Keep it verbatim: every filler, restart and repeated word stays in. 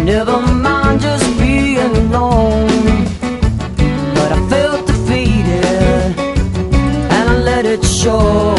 never mind just being alone. But I felt defeated and I let it show.